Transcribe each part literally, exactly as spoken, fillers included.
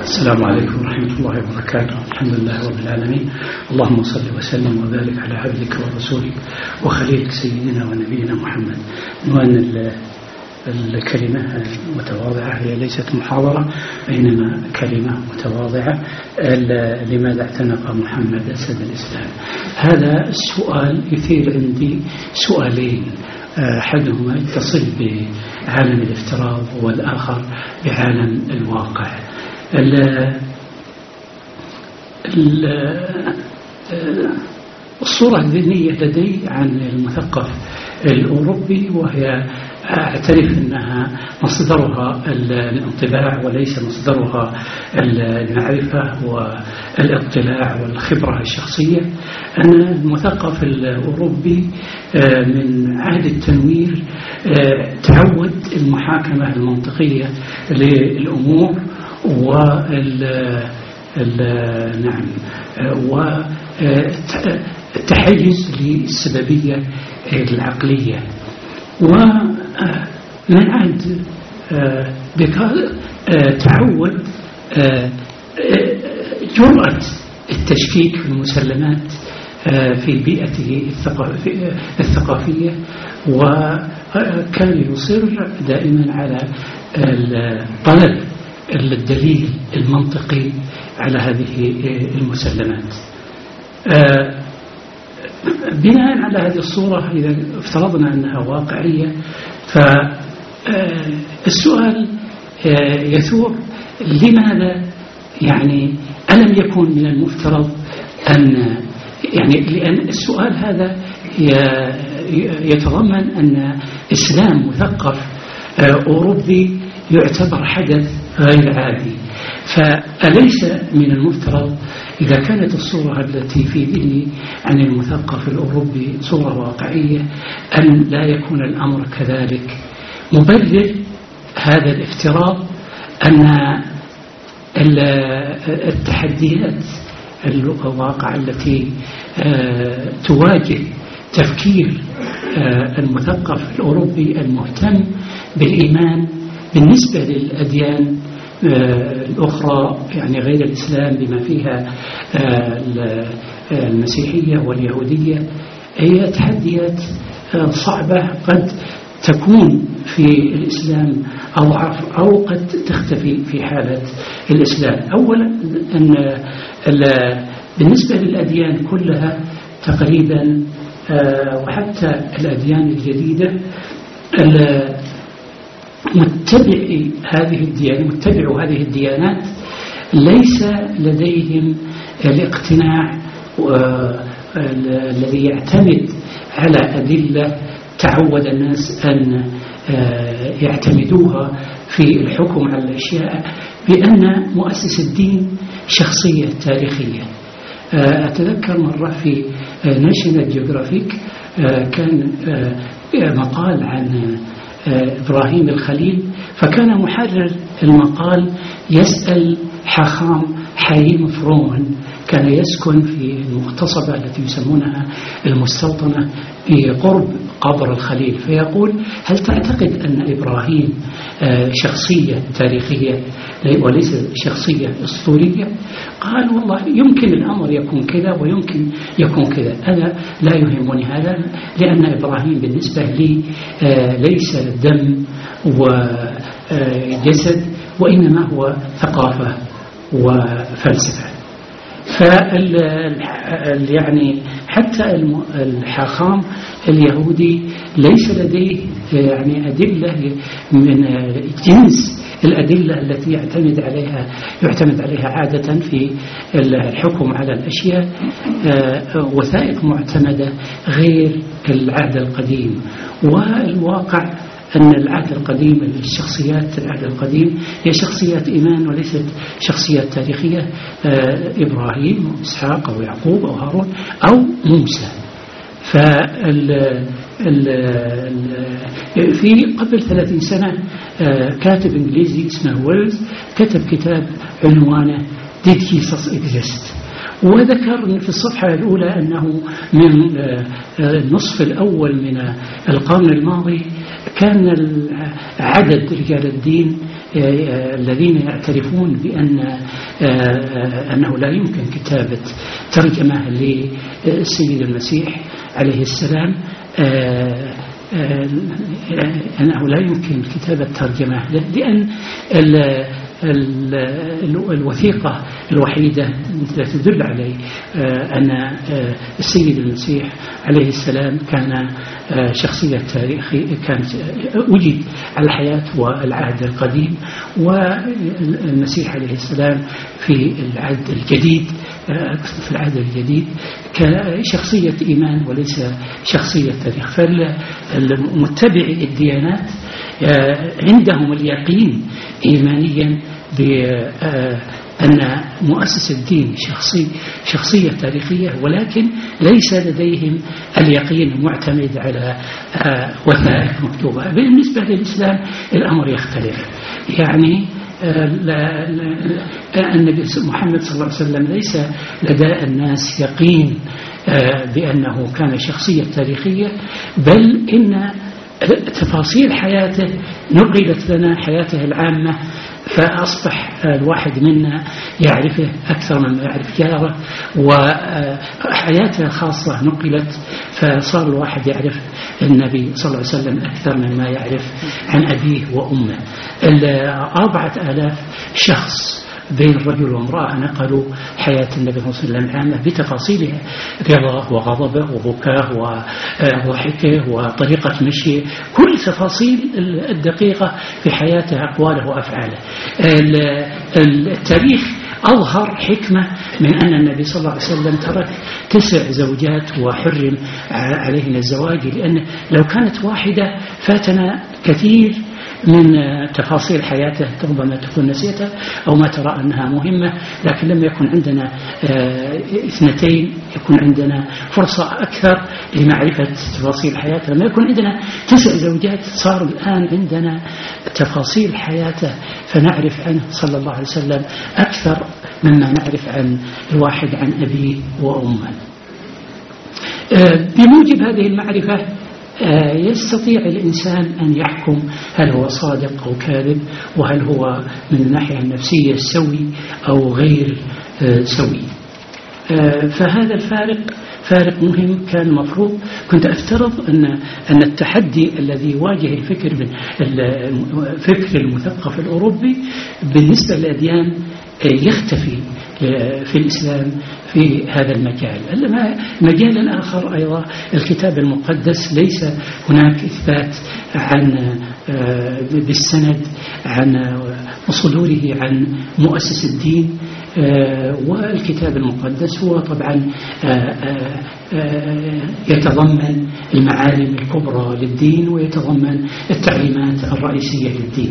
السلام عليكم ورحمة الله وبركاته. الحمد لله رب العالمين، اللهم صل وسلم وبارك على عبدك ورسولك وخليلك سيدنا ونبينا محمد. عنوان الكلمة المتواضعة هي ليست محاضرة إنما كلمة متواضعة. لماذا اعتنق محمد أسد الإسلام؟ هذا السؤال يثير عندي سؤالين، أحدهما يتصل بعالم الافتراض والآخر بعالم الواقع. ال ال الصورة الذهنية لدي عن المثقف الأوروبي، وهي أعترف أنها مصدرها الانطباع وليس مصدرها المعرفة والاطلاع والخبرة الشخصية، أن المثقف الأوروبي من عهد التنوير تعود المحاكمة المنطقية للأمور وال نعم والتحيز للسببية العقلية. ومن عهد تعود جرأة التشكيك في المسلمات في بيئته الثقافية، وكان يصر دائما على طلب الدليل المنطقي على هذه المسلمات. بناء على هذه الصورة، إذا افترضنا أنها واقعية، فالسؤال يثور: لماذا يعني ألم يكن من المفترض أن يعني لأن السؤال هذا يتضمن أن إسلام مثقف أوروبي يعتبر حدث غير عادي، فأليس من المفترض إذا كانت الصورة التي في ذهني عن المثقف الأوروبي صورة واقعية أن لا يكون الأمر كذلك؟ مبرر هذا الافتراض أن التحديات الواقع التي تواجه تفكير المثقف الأوروبي المهتم بالإيمان بالنسبة للأديان الأخرى، يعني غير الإسلام بما فيها المسيحية واليهودية، هي تحديات صعبة قد تكون في الإسلام أضعف أو قد تختفي في حالة الإسلام. أولا أن بالنسبة للأديان كلها تقريبا، وحتى الأديان الجديدة، متبعي هذه الديانات متبعوا هذه الديانات ليس لديهم الاقتناع الذي يعتمد على أدلة تعود الناس أن يعتمدوها في الحكم على الأشياء، بأن مؤسس الدين شخصية تاريخية. أتذكر مرة في ناشونال جيوغرافيك كان مقال عن إبراهيم الخليل، فكان محرر المقال يسأل حاخام حايم فرومن، كان يسكن في المغتصبة التي يسمونها المستوطنة بقرب قبر الخليل، فيقول: هل تعتقد أن إبراهيم شخصية تاريخية وليس شخصية أسطورية؟ قال: والله يمكن الأمر يكون كذا ويمكن يكون كذا، أنا لا يهمني هذا، لأن إبراهيم بالنسبة لي ليس دم وجسد وإنما هو ثقافة وفلسفة. فال يعني حتى الحاخام اليهودي ليس لديه يعني أدلة من جنس الأدلة التي يعتمد عليها يعتمد عليها عادة في الحكم على الأشياء، وثائق معتمدة غير العهد القديم. والواقع أن العهد القديم، الشخصيات العهد القديم هي شخصيات إيمان وليست شخصيات تاريخية، إبراهيم أو إسحاق أو يعقوب أو هارون أو موسى. فال في قبل ثلاثين سنة كاتب إنجليزي اسمه ويلز كتب كتاب عنوانه Did Jesus Exist؟ وذكر في الصفحة الأولى أنه من النصف الأول من القرن الماضي كان عدد رجال الدين الذين يعترفون بأن أنه لا يمكن كتابة ترجمة للسيد المسيح عليه السلام، أنه لا يمكن كتابة ترجمة لأن الوثيقة الوحيدة التي تدل عليه أن السيد المسيح عليه السلام كان شخصية تاريخية، كان وجد على الحياة والعهد القديم، والمسيح عليه السلام في العهد الجديد في العهد الجديد كشخصية إيمان وليس شخصية تاريخ. فالمتبعي الديانات عندهم اليقين إيمانيا بأن مؤسس الدين شخصي شخصية تاريخية، ولكن ليس لديهم اليقين المعتمد على وثائق مكتوبة. بالنسبة للإسلام الأمر يختلف، يعني النبي محمد صلى الله عليه وسلم ليس لدى الناس يقين بأنه كان شخصية تاريخية، بل إن تفاصيل حياته نقلت لنا، حياته العامة، فأصبح الواحد منا يعرفه أكثر مما يعرف جاره، وحياته الخاصة نقلت فصار الواحد يعرف النبي صلى الله عليه وسلم أكثر مما يعرف عن أبيه وأمه. الأربعة آلاف شخص بين الرجل وامرأة نقلوا حياة النبي صلى الله عليه وسلم العامة بتفاصيلها، رضاه وغضبه وبكاه وضحكه وطريقة مشيه، كل تفاصيل الدقيقة في حياته، أقواله وأفعاله. التاريخ أظهر حكمة من أن النبي صلى الله عليه وسلم ترك تسع زوجات وحرم عليهن الزواج، لأن لو كانت واحدة فاتنا كثير من تفاصيل حياته، ربما تكون نسيتها أو ما ترى أنها مهمة. لكن لما يكون عندنا اثنتين يكون عندنا فرصة أكثر لمعرفة تفاصيل حياته. لما يكون عندنا تسع زوجات صار الآن عندنا تفاصيل حياته، فنعرف عنه صلى الله عليه وسلم أكثر مما نعرف عن الواحد عن أبيه وأمه. بموجب هذه المعرفة يستطيع الإنسان أن يحكم هل هو صادق أو كاذب، وهل هو من الناحية النفسية سوي أو غير سوي. فهذا الفارق فارق مهم. كان مفروض كنت أفترض أن أن التحدي الذي يواجه الفكر الفكر المثقف الأوروبي بالنسبة للأديان يختفي في الإسلام في هذا المجال. المجال الآخر أيضا الكتاب المقدس، ليس هناك إثبات عن بالسند عن صدوره عن مؤسس الدين، والكتاب المقدس هو طبعا يتضمن المعالم الكبرى للدين ويتضمن التعليمات الرئيسية للدين،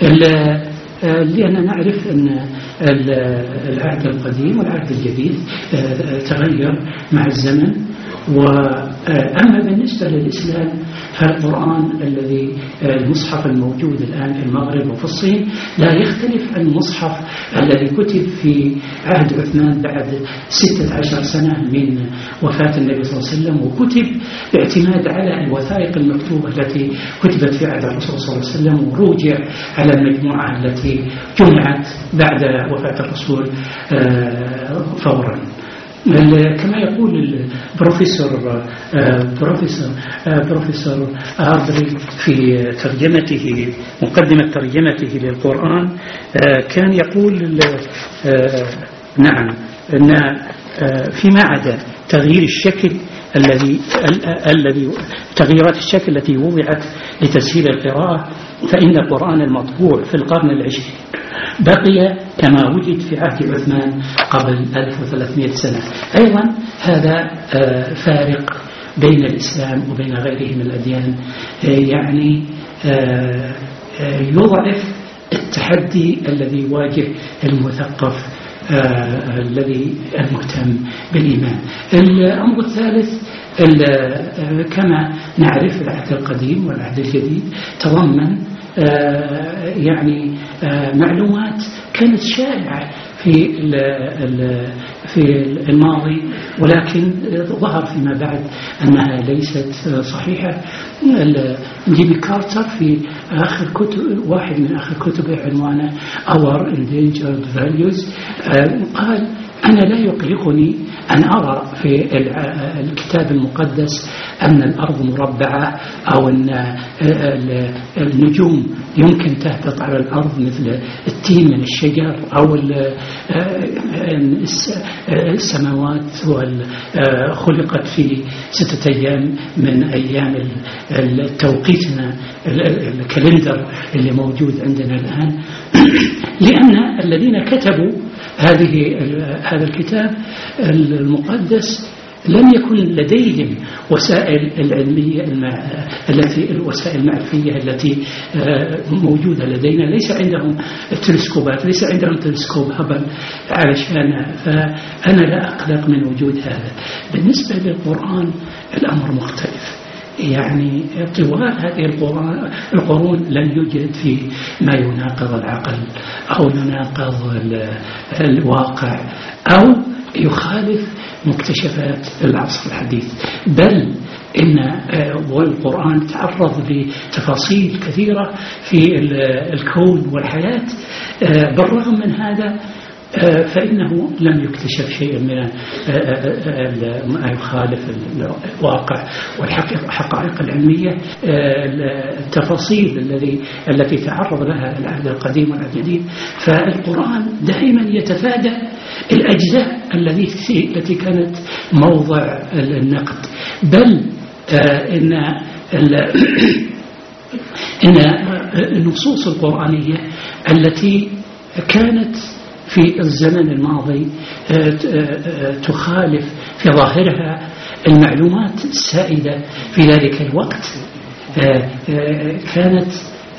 لأننا نعرف أن العهد القديم والعهد الجديد تغير مع الزمن. وأما بالنسبة للإسلام فالقرآن الذي المصحف الموجود الآن في المغرب وفي الصين لا يختلف عن المصحف الذي كتب في عهد عثمان بعد ستة عشر سنة من وفاة النبي صلى الله عليه وسلم، وكتب باعتماد على الوثائق المكتوبة التي كتبت في عهد الرسول صلى الله عليه وسلم، وروجع على المجموعة التي جمعت بعد وفاة الرسول فورا. كما يقول البروفيسور بروفيسور بروفيسور هاربري في ترجمته مقدمة ترجمته للقرآن، كان يقول نعم أن فيما عدا تغيير الشكل الذي الذي تغييرات الشكل التي وضعت لتسهيل القراءة، فإن القرآن المطبوع في القرن العشرين بقي كما وجد في عهد عثمان قبل ألف وثلاثمائة سنة. أيضا هذا فارق بين الإسلام وبين غيره من الأديان، يعني يضعف التحدي الذي يواجه المثقف الذي المهتم بالإيمان. الأمر الثالث كما نعرف العهد القديم والعهد الجديد تضمن يعني معلومات كانت شائعة في في الماضي، ولكن ظهر فيما بعد أنها ليست صحيحة. جيمي كارتر في آخر كتب واحد من آخر كتبه عنوانه Our Endangered Values قال: أنا لا يقلقني أن أرى في الكتاب المقدس أن الأرض مربعة أو أن النجوم يمكن تهبط على الأرض مثل التين من الشجر، أو السماوات خلقت في ستة أيام من أيام التوقيتنا الكالندر اللي موجود عندنا الآن. لأن الذين كتبوا هذه هذا الكتاب المقدس لم يكن لديهم وسائل العلمية التي الوسائل المعرفية التي موجودة لدينا. ليس عندهم تلسكوبات، ليس عندهم تلسكوب هابل علشان، فأنا لا أقلق من وجود هذا. بالنسبة للقرآن الأمر مختلف، يعني طوال هذه القرون لم يوجد في ما يناقض العقل أو يناقض الواقع أو يخالف مكتشفات العصر الحديث، بل إن والقرآن تعرض لتفاصيل كثيرة في الكون والحياة. بالرغم من هذا فإنه لم يكتشف شيء من ما يخالف الواقع والحقائق العلمية. التفاصيل الذي التي تعرض لها العهد القديم والعهد الجديد، فالقرآن دائما يتفادى الأجزاء التي التي كانت موضع النقد، بل إن إن النصوص القرآنية التي كانت في الزمن الماضي تخالف في ظاهرها المعلومات السائدة في ذلك الوقت، كانت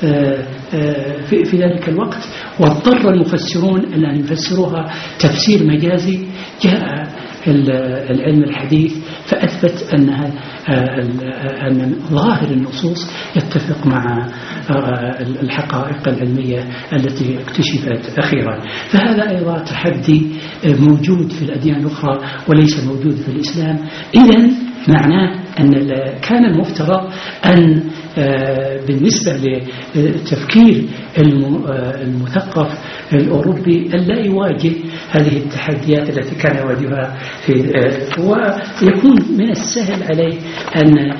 في ذلك الوقت واضطر المفسرون أن يفسروها تفسير مجازي. جاء العلم الحديث فأثبت أنها أن ظاهر النصوص يتفق مع الحقائق العلمية التي اكتشفت أخيرا. فهذا أيضا تحدي موجود في الأديان الأخرى وليس موجود في الإسلام. إذن معناه أن كان المفترض أن بالنسبة للتفكير المثقف الأوروبي أن لا يواجه هذه التحديات التي كان يواجهها في، ويكون من السهل عليه أن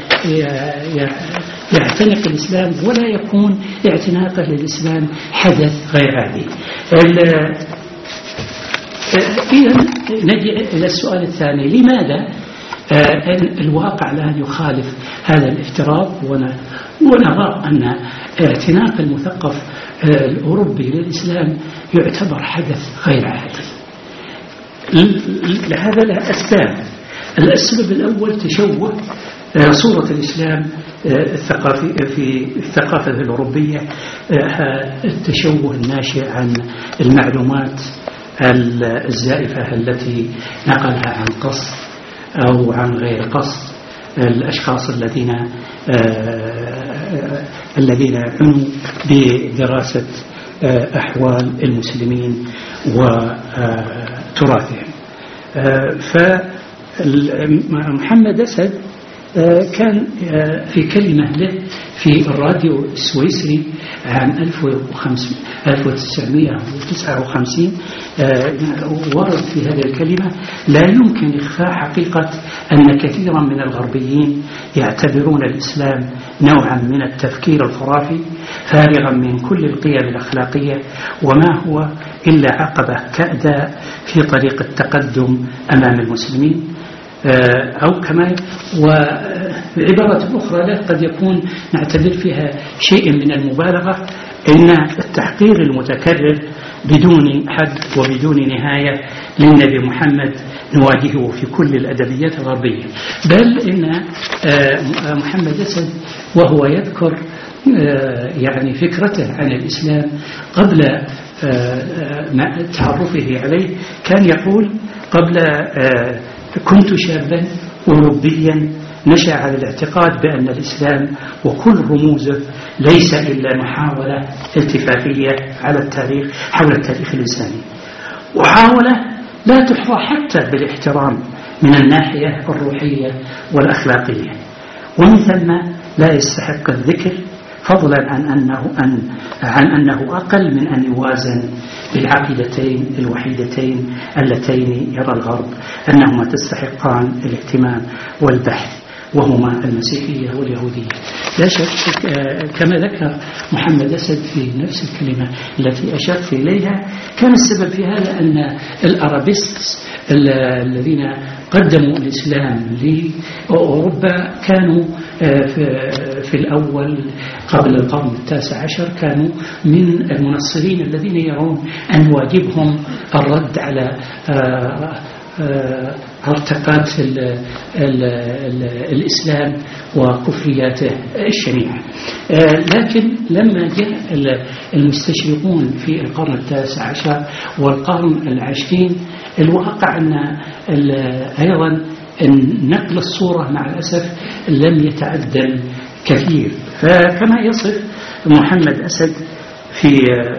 يعتنق الإسلام ولا يكون اعتناقه للإسلام حدث غير عادي. إذن نجي إلى السؤال الثاني: لماذا الواقع الآن يخالف هذا الافتراض؟ ونرى أن اعتناق المثقف الأوروبي للإسلام يعتبر حدث غير عادي. لهذا له أسباب. السبب الأول تشوه صورة الإسلام الثقافي في الثقافة الأوروبية، التشوه الناشئ عن المعلومات الزائفة التي نقلها عن قصد أو عن غير قصد الأشخاص الذين الذين عنوا بدراسة أحوال المسلمين وتراثهم. فمحمد أسد كان في كلمة له في الراديو السويسري عام ألف وتسعمائة وتسعة وخمسين ورد في هذه الكلمة: لا يمكن إخفاء حقيقة أن كثيرا من الغربيين يعتبرون الإسلام نوعا من التفكير الخرافي فارغا من كل القيم الأخلاقية، وما هو إلا عقبة كأداء في طريق التقدم أمام المسلمين. أو كما وعبارة أخرى لا قد يكون نعتبر فيها شيء من المبالغة، إن التحقير المتكرر بدون حد وبدون نهاية للنبي محمد نواجهه في كل الأدبيات الغربية. بل إن محمد أسد وهو يذكر يعني فكرته عن الإسلام قبل تعرفه عليه كان يقول: قبل كنت شابا أوروبيا نشأ على الاعتقاد بأن الإسلام وكل رموزه ليس إلا محاولة التفافية على التاريخ حول التاريخ الإنساني، وحاولة لا تحظى حتى بالاحترام من الناحية الروحية والأخلاقية، ومن ثم لا يستحق الذكر فضلا عن أنه, أن عن أنه أقل من أن يوازن بالعقيدتين الوحيدتين اللتين يرى الغرب أنهما تستحقان الاهتمام والبحث، وهما المسيحية واليهودية. لا شك كما ذكر محمد أسد في نفس الكلمة التي أشرت إليها، كان السبب في هذا أن الأرابيست الذين قدموا الإسلام لأوروبا كانوا في الأول قبل القرن التاسع عشر كانوا من المنصرين الذين يرون أن واجبهم الرد على ارتقاءات ال ال ال الإسلام وكفرياته الشنيعة. لكن لما جاء المستشرقون في القرن التاسع عشر والقرن العشرين، الواقع أن أيضا نقل الصورة مع الأسف لم يتعدل كثير. فكما يصف محمد أسد في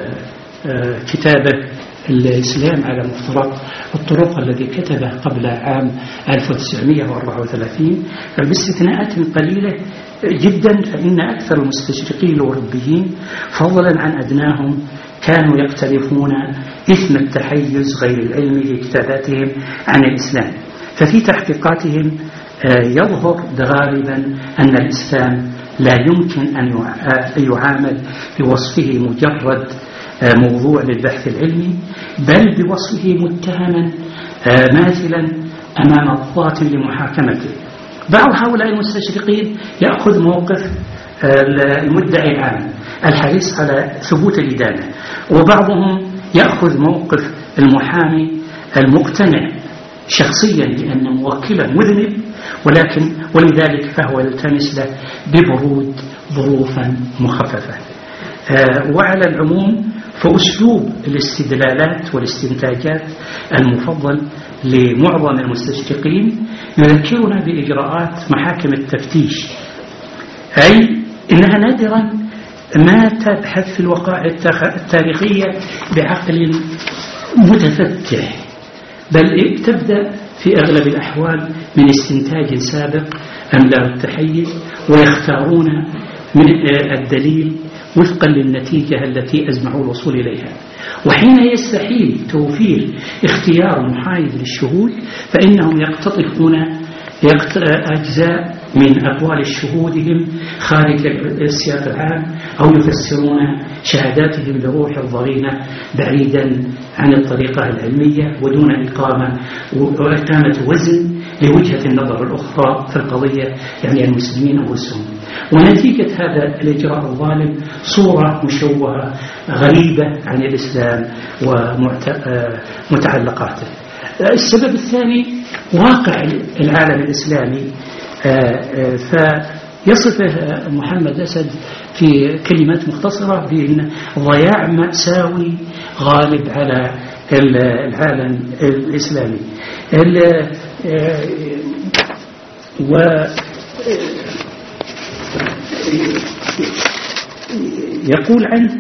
كتابه الإسلام على مفترق الطرق الذي كتبه قبل عام ألف وتسعمائة وأربعة وثلاثين، فباستثناءات قليلة جدا فإن أكثر المستشرقين الأوروبيين فضلا عن أدناهم كانوا يقترفون إثم التحيز غير العلمي في كتاباتهم عن الإسلام. ففي تحقيقاتهم يظهر غالبا أن الإسلام لا يمكن أن يعامل بوصفه مجرد موضوع للبحث العلمي، بل بوصفه متهما ماثلا أمام الضغط لمحاكمته. بعض هؤلاء المستشرقين يأخذ موقف المدعي العام الحريص على ثبوت الإدانة، وبعضهم يأخذ موقف المحامي المقتنع شخصيا بأن موكله مذنب، ولكن ولذلك فهو يلتمس له ببرود ظروفا مخففة. وعلى العموم فأسلوب الاستدلالات والاستنتاجات المفضل لمعظم المستشرقين يذكرنا بإجراءات محاكم التفتيش، أي إنها نادرا ما تبحث في الوقائع التاريخية بعقل متفتح، بل تبدأ في أغلب الأحوال من استنتاج سابق أملا التحيز، ويختارون من الدليل وفقا للنتيجة التي أزمعوا الوصول إليها. وحين يستحيل توفير اختيار محايد للشهود فإنهم يقتطفون أجزاء من أقوال شهودهم خارج السياق العام، أو يفسرون شهاداتهم بروح الضغينة بعيدا عن الطريقة العلمية ودون إقامة وإقامة وزن لوجهة النظر الأخرى في القضية، يعني المسلمين أو السنة. ونتيجة هذا الإجراء الظالم صورة مشوهة غريبة عن الإسلام ومتعلقاته. السبب الثاني واقع العالم الإسلامي، فيصفه محمد أسد في كلمات مختصرة بأن ضياع مأساوي غالب على العالم الإسلامي. و يقول عنه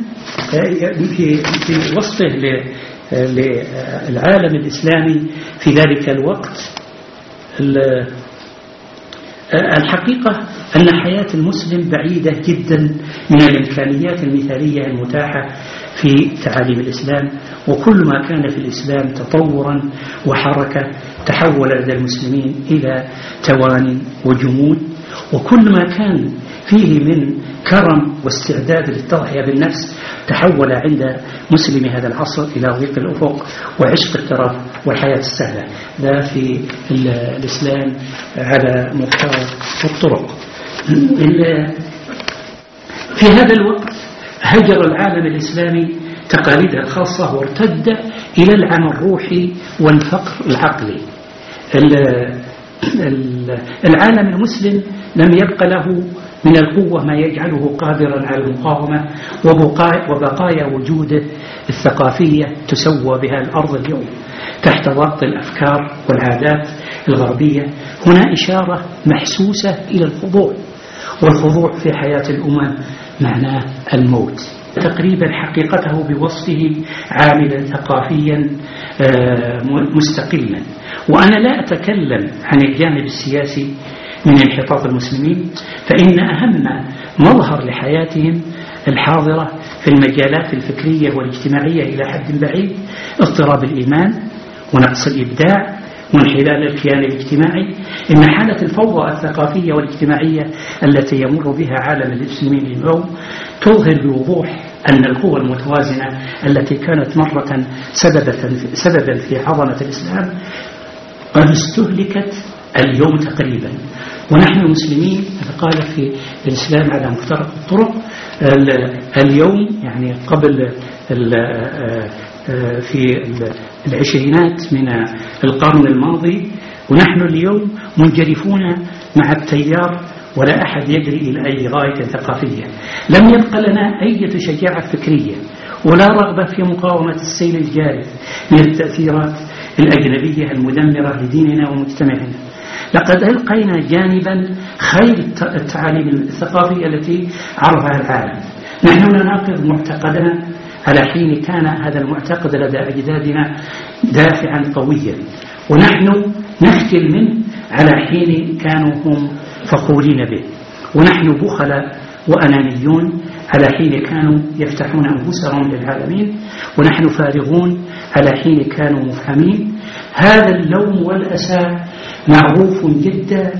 في وصفه للعالم الإسلامي في ذلك الوقت: الحقيقة أن حياة المسلم بعيدة جدا من الإمكانيات المثالية المتاحة في تعاليم الإسلام، وكل ما كان في الإسلام تطورا وحركة تحول لدى المسلمين إلى تواني وجمود، وكل ما كان فيه من كرم واستعداد للتضحية بالنفس تحول عند مسلم هذا العصر إلى ضيق الأفق وعشق الترف والحياة السهلة. لا في الإسلام على مختار الطرق. في هذا الوقت هجر العالم الإسلامي تقاليده الخاصة وارتد إلى العمى الروحي والفقر العقلي. العالم المسلم لم يبق له من القوة ما يجعله قادرا على المقاومة، وبقايا وجوده الثقافية تسوى بها الأرض اليوم تحت ضغط الأفكار والعادات الغربية. هنا إشارة محسوسة إلى الخضوع، والخضوع في حياة الأمم معناه الموت. تقريبا حقيقته بوصفه عاملا ثقافيا مستقلا. وأنا لا أتكلم عن الجانب السياسي من انحطاط المسلمين، فإن أهم مظهر لحياتهم الحاضرة في المجالات الفكرية والاجتماعية إلى حد بعيد اضطراب الإيمان ونقص الإبداع وانحلال الكيان الاجتماعي، إن حالة الفوضى الثقافية والاجتماعية التي يمر بها عالم المسلمين اليوم تظهر بوضوح أن القوى المتوازنة التي كانت مرة سببا في عظمة الإسلام قد استهلكت اليوم تقريبا. ونحن المسلمين قال في الإسلام على مفترق الطرق اليوم، يعني قبل في العشرينات من القرن الماضي، ونحن اليوم منجرفون مع التيار ولا أحد يجري إلى أي غاية ثقافية. لم يبقى لنا أي شجاعة فكرية ولا رغبة في مقاومة السيل الجارف من التأثيرات الأجنبية المدمرة لديننا ومجتمعنا. لقد ألقينا جانبا خير التعاليم الثقافية التي عرفها العالم. نحن نناقض معتقدنا على حين كان هذا المعتقد لدى أجدادنا دافعا قويا، ونحن نخجل منه على حين كانوا هم فخورين به. ونحن بخلاء وأنانيون على حين كانوا يفتحون أنفسهم للعالمين، ونحن فارغون على حين كانوا مفهمين. هذا اللوم والأسى معروف جدا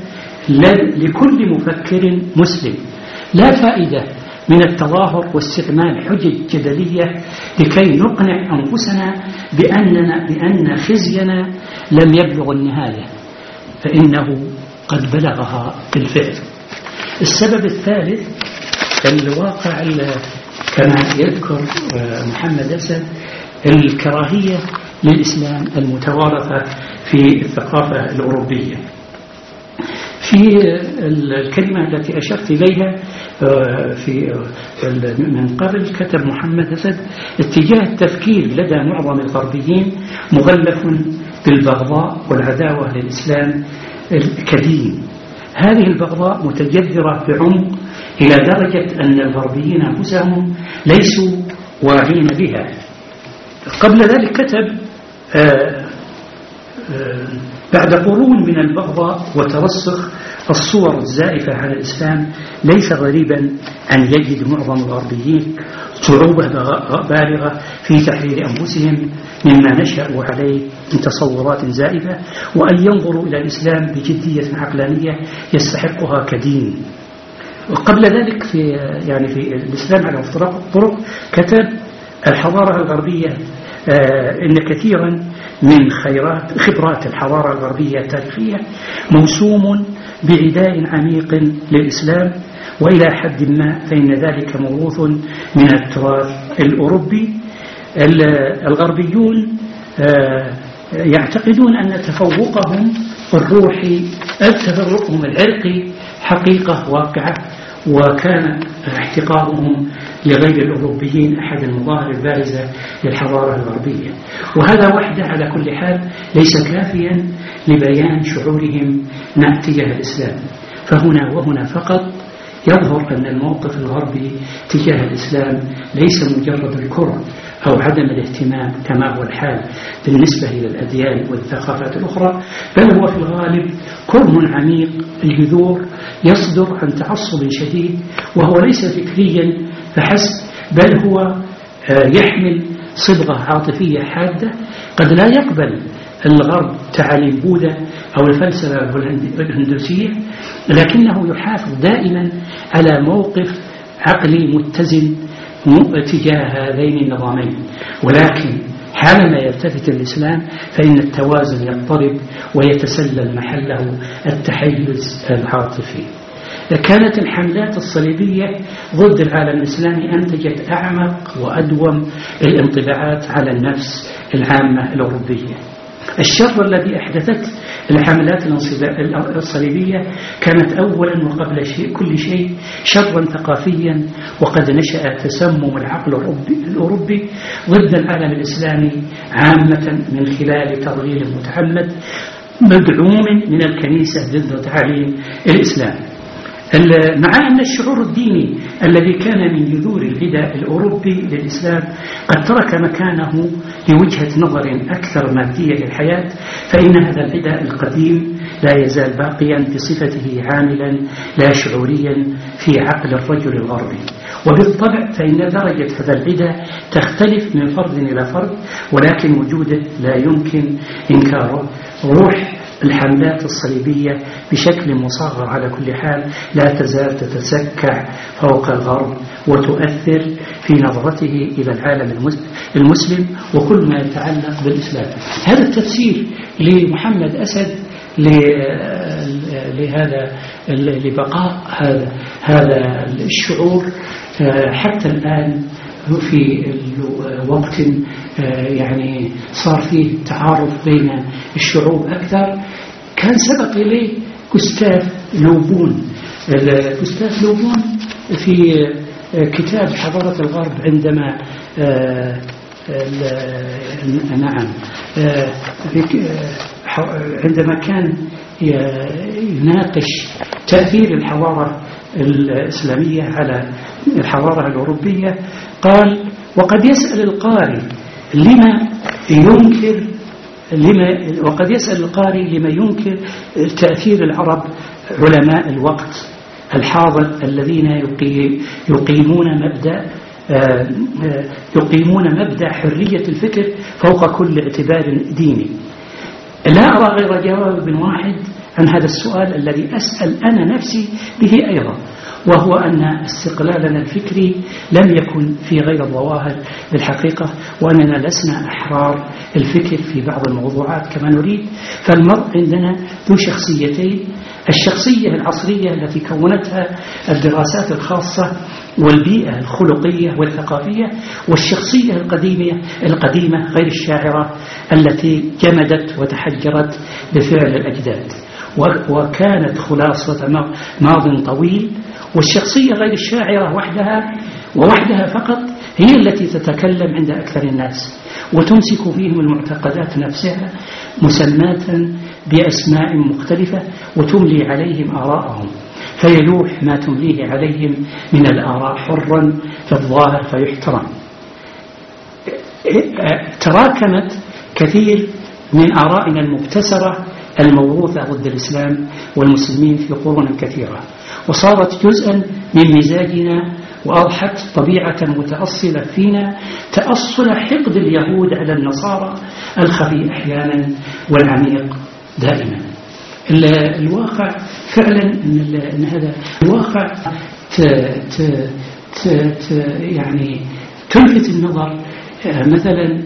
لكل مفكر مسلم. لا فائدة من التظاهر واستعمال حجج جدلية لكي نقنع أنفسنا بأننا بأن خزينا لم يبلغ النهاية، فإنه قد بلغها بالفعل. السبب الثالث الواقع كما يذكر محمد أسد الكراهية للإسلام المتوارثة في الثقافة الأوروبية. في الكلمة التي أشرت إليها في من قبل كتب محمد أسد: اتجاه التفكير لدى معظم الغربيين مغلف بالبغضاء والعداوة للإسلام كدين. هذه البغضاء متجذرة بعمق إلى درجة أن الغربيين أنفسهم ليسوا واعين بها. قبل ذلك كتب آآ آآ بعد قرون من البغضاء وترسخ الصور الزائفة على الإسلام، ليس غريبا أن يجد معظم الغربيين صعوبة بالغة في تحرير أنفسهم مما نشأوا عليه من تصورات زائفة، وأن ينظروا إلى الإسلام بجدية عقلانية يستحقها كدين. وقبل ذلك في يعني في الإسلام على مفترق الطرق كتب: الحضارة الغربية إن كثيرا من خيرات خبرات الحضارة الغربية التاريخية موسوم بعداء عميق للإسلام، وإلى حد ما فإن ذلك موروث من التراث الأوروبي. الغربيون يعتقدون أن تفوقهم الروحي تفوقهم العرقي حقيقة واقعة، وكان احتقارهم لغير الأوروبيين أحد المظاهر البارزة للحضارة الغربية. وهذا وحده على كل حال ليس كافيا لبيان شعورهم تجاه الإسلام. فهنا وهنا فقط يظهر أن الموقف الغربي تجاه الإسلام ليس مجرد الكره أو عدم الاهتمام كما هو الحال بالنسبة إلى الأديان والثقافات الأخرى، بل هو في الغالب كره عميق الجذور يصدر عن تعصب شديد، وهو ليس فكريا فحسب، بل هو يحمل صبغة عاطفية حادة. قد لا يقبل الغرب تعاليم بوذا أو الفلسفة الهندوسية، لكنه يحافظ دائما على موقف عقلي متزن تجاه هذين النظامين. ولكن حالما يلتفت الإسلام فإن التوازن يضطرب ويتسلل محله التحيز العاطفي. كانت الحملات الصليبية ضد العالم الإسلامي أنتجت أعمق وأدوم الانطباعات على النفس العامة الأوروبية. الشر الذي أحدثت الحملات الصليبية كانت أولا وقبل شيء كل شيء شرا ثقافيا، وقد نشأ تسمم العقل الأوروبي ضد العالم الإسلامي عامة من خلال تضليل متعمد مدعوم من الكنيسة ضد تعاليم الإسلام. مع أن الشعور الديني الذي كان من جذور البدء الأوروبي للإسلام قد ترك مكانه لوجهة نظر أكثر مادية للحياة، فإن هذا البدء القديم لا يزال باقيا بصفته عاملا لا شعوريا في عقل الرجل الغربي. وبالطبع فإن درجة هذا البدء تختلف من فرد إلى فرد، ولكن وجوده لا يمكن إنكاره. روح الحملات الصليبية بشكل مصغر على كل حال لا تزال تتسكع فوق الغرب وتؤثر في نظرته إلى العالم المسلم وكل ما يتعلق بالإسلام. هذا التفسير لمحمد أسد لهذا لبقاء هذا هذا الشعور حتى الآن في وقت يعني صار فيه تعارف بين الشعوب أكثر. كان سبق إليه جوستاف لوبون. جوستاف لوبون في كتاب حضارة الغرب عندما نعم عندما كان يناقش تأثير الحضارة الإسلامية على الحضارة الأوروبية قال: وقد يسأل القارئ لما ينكر لما وقد يسأل القارئ لما ينكر تأثير العرب علماء الوقت الحاضر الذين يقيمون مبدأ يقيمون مبدأ حرية الفكر فوق كل اعتبار ديني. لا أرى غير جواب واحد عن هذا السؤال الذي أسأل أنا نفسي به أيضا، وهو أن استقلالنا الفكري لم يكن في غير الظواهر بالحقيقة، وأننا لسنا أحرار الفكر في بعض الموضوعات كما نريد. فالمرء عندنا ذو شخصيتين: الشخصية العصرية التي كونتها الدراسات الخاصة والبيئة الخلقية والثقافية، والشخصية القديمة القديمة غير الشاعرة التي جمدت وتحجرت بفعل الأجداد وكانت خلاصة ماض طويل. والشخصية غير الشاعرة وحدها ووحدها فقط هي التي تتكلم عند أكثر الناس وتمسك فيهم المعتقدات نفسها مسماة بأسماء مختلفة وتملي عليهم آراءهم، فيلوح ما تمليه عليهم من الآراء حرا في الظاهر فيحترم. تراكمت كثير من آرائنا المبتسرة الموروثة ضد الإسلام والمسلمين في قرون كثيرة، وصارت جزءا من مزاجنا، وأضحت طبيعة متأصلة فينا تأصل حقد اليهود على النصارى الخفي أحيانا والعميق دائما. الواقع فعلا أن هذا الواقع ت ت ت ت يعني تلفت النظر. مثلا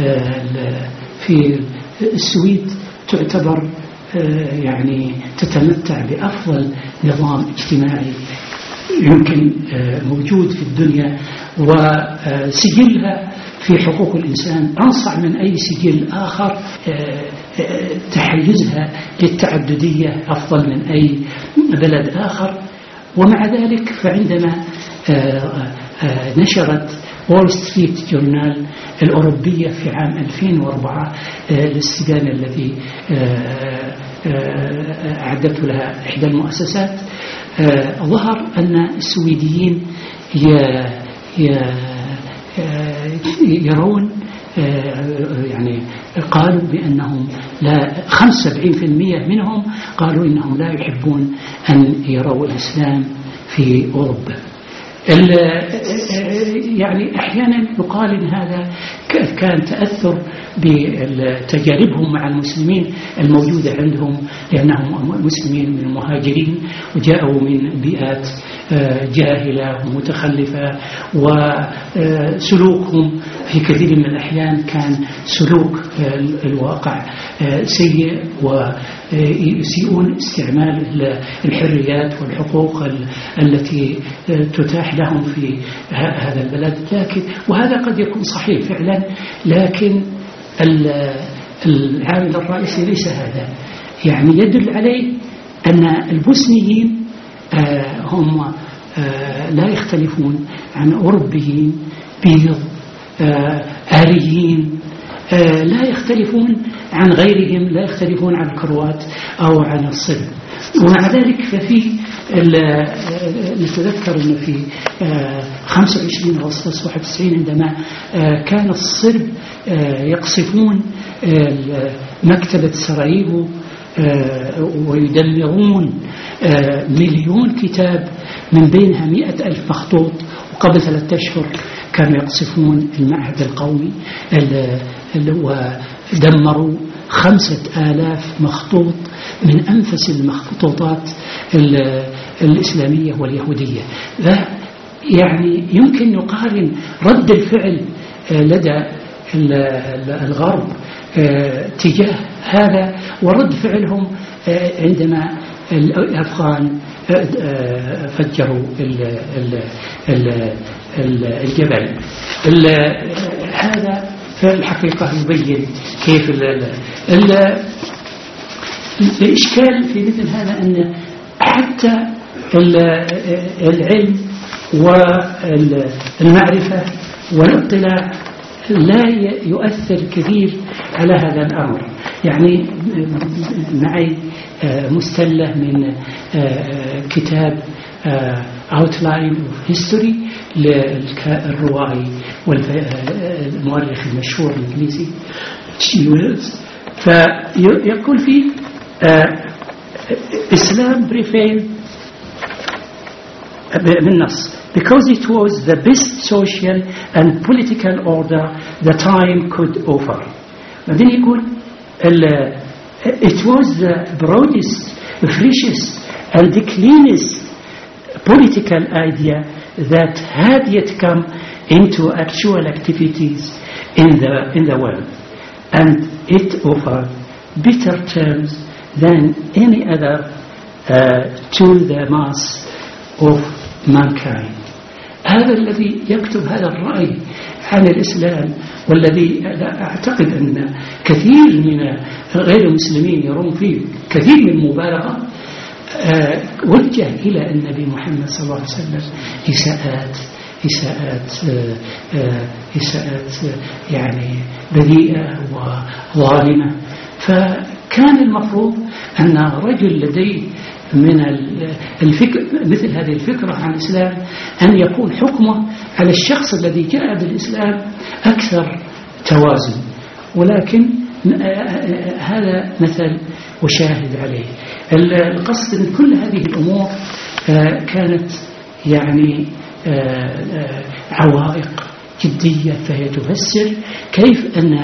في السويد تعتبر يعني تتمتع بأفضل نظام اجتماعي يمكن موجود في الدنيا، وسجلها في حقوق الإنسان أنصع من أي سجل آخر، تحيزها للتعددية أفضل من أي بلد آخر. ومع ذلك فعندما نشرت وول ستريت جورنال الأوروبية في عام ألفين وأربعة الاستبيان الذي أعدت لها إحدى المؤسسات، ظهر أن السويديين يرون يعني قالوا بأنهم لا خمسة وسبعين بالمئة منهم قالوا إنهم لا يحبون أن يروا الإسلام في أوروبا. يعني أحيانا يقال إن هذا كان تأثر بتجاربهم مع المسلمين الموجودة عندهم، لأنهم مسلمين من المهاجرين وجاءوا من بيئات جاهلة ومتخلفة، وسلوكهم في كثير من الأحيان كان سلوك الواقع سيء، ويسيئون استعمال الحريات والحقوق التي تتاح لهم في هذا البلد. لكن وهذا قد يكون صحيح فعلا، لكن العامل الرئيسي ليس هذا. يعني يدل عليه أن البوسنيين هم لا يختلفون عن أوروبيين بيض آريين، لا يختلفون عن غيرهم، لا يختلفون عن الكروات أو عن الصرب. ومع ذلك ففي نتذكر أنه في خمسة وعشرين أغسطس واحد وتسعين عندما كان الصرب يقصفون مكتبة سراييفو ويدمرون مليون كتاب من بينها مئة ألف مخطوط، وقبل ثلاثة أشهر كانوا يقصفون المعهد القومي ودمروا خمسة آلاف مخطوط من أنفس المخطوطات الإسلامية واليهودية. يعني يمكن نقارن رد الفعل لدى الغرب تجاه هذا ورد فعلهم عندما الأفغان فجروا الجبل. هذا في الحقيقة يبين كيف الإشكال في مثل هذا أن حتى العلم والمعرفة والاطلاع لا يؤثر كثير على هذا الأمر. يعني معي مستلة من كتاب Outline of History للروائي والمؤرخ المشهور الإنجليزي تشي ويلز، فيقول فيه Islam prevailed بالنص because it was the best social and political order the time could offer. بعدين يقول it was the broadest, freshest and the cleanest political idea that had yet come into actual activities in the in the world, and it offered better terms than any other uh, to the mass of mankind. هذا الذي يكتب هذا الرأي عن الإسلام، والذي أعتقد أن كثير من غير المسلمين يرون فيه كثير من المبالغة، وجه إلى النبي محمد صلى الله عليه وسلم إساءات إساءات إساءات يعني بذيئة وظالمة. فكان المفروض أن رجل لديه من الفكر مثل هذه الفكرة عن الإسلام أن يكون حكمه على الشخص الذي جاء بالإسلام أكثر توازن، ولكن هذا مثل وشاهد عليه. القصد من كل هذه الأمور كانت يعني عوائق جدية، فهي تفسر كيف أن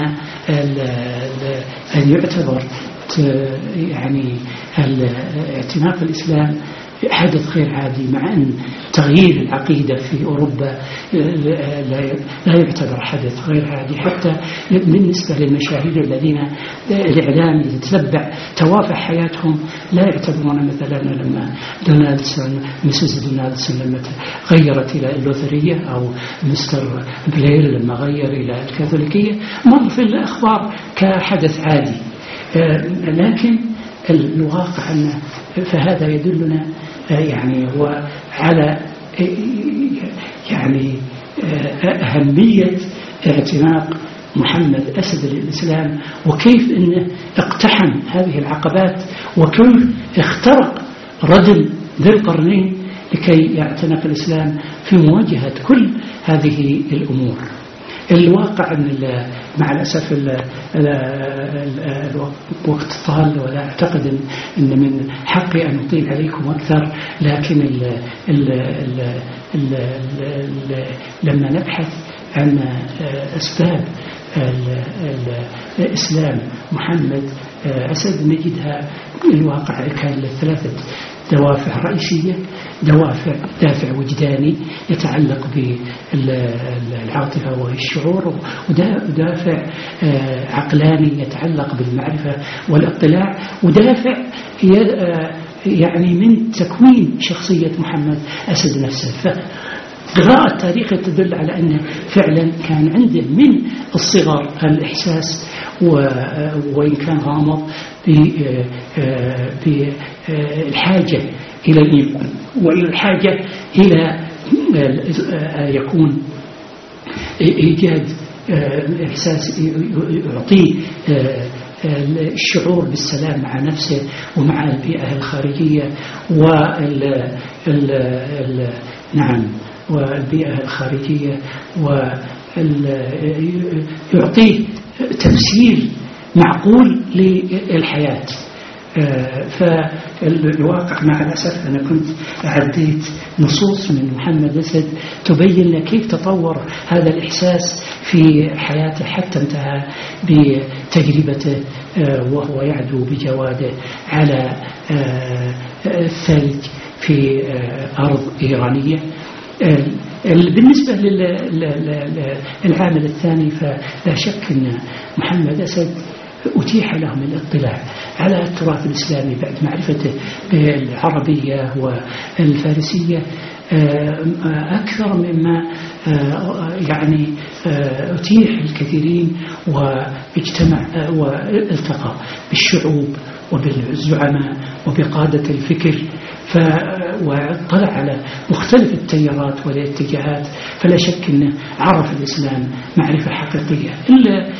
أن يعتبر يعني اعتناق الإسلام حدث غير عادي، مع أن تغيير العقيدة في أوروبا لا يعتبر حدث غير عادي حتى بالنسبة للمشاهير الذين الإعلام يتتبع توافع حياتهم لا يعتبرون. مثلا لما دونالدسون مسز دونالدسون لما غيرت إلى اللوثرية أو مستر بلير لما غير إلى الكاثوليكية مر في الأخبار كحدث عادي، لكن الواقع أنه فهذا يدلنا يعني وعلى يعني أهمية اعتناق محمد أسد الإسلام، وكيف أنه اقتحم هذه العقبات، وكيف اخترق ردم ذي القرنين لكي يعتنق الإسلام في مواجهة كل هذه الأمور. الواقع أن مع الأسف الوقت طال، ولا أعتقد أن من حقي أن أطيل عليكم أكثر، لكن ال ال ال ال ال لما نبحث عن أسباب الإسلام محمد أسد نجدها الواقع كان لثلاثة دوافع رئيسية. دوافع دافع وجداني يتعلق بالعاطفة والشعور، ودافع عقلاني يتعلق بالمعرفة والاطلاع، ودافع يعني من تكوين شخصية محمد أسد نفسه. قراءة التاريخ تدل على أنه فعلا كان عنده من الصغر الإحساس وإن كان غامض بالحاجة إلى الإيمان وإلى الحاجة إلى يكون إيجاد إحساس يعطيه الشعور بالسلام مع نفسه ومع البيئة الخارجية وال ال ال نعم والبيئة الخارجية ويعطيه تفسير معقول للحياة. فالواقع مع الأسف أنا كنت عديت نصوص من محمد أسد تبين لك كيف تطور هذا الإحساس في حياته حتى انتهى بتجربته وهو يعدو بجواده على الثلج في أرض إيرانية. بالنسبة للعامل الثاني فلا شك أن محمد أسد أتيح لهم الاطلاع على التراث الإسلامي بعد معرفته بالعربية والفارسية أكثر مما يعني أتيح الكثيرين، واجتمع والتقى بالشعوب وبالزعماء وبقادة الفكر واطلع على مختلف التيارات والاتجاهات. فلا شك أنه عرف الإسلام معرفة حقيقية. إلا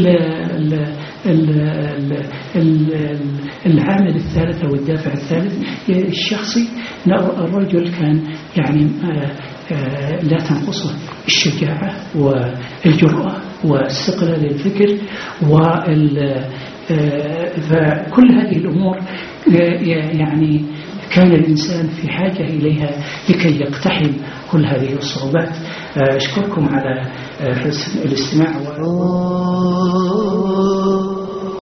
العامل الثالث أو الدافع الثالث الشخصي، الرجل كان يعني لا تنقصه الشجاعة والجرأة واستقلال الفكر وال فكل هذه الأمور يعني كان الإنسان في حاجة إليها لكي يقتحم كل هذه الصعوبات. أشكركم على حسن الاستماع.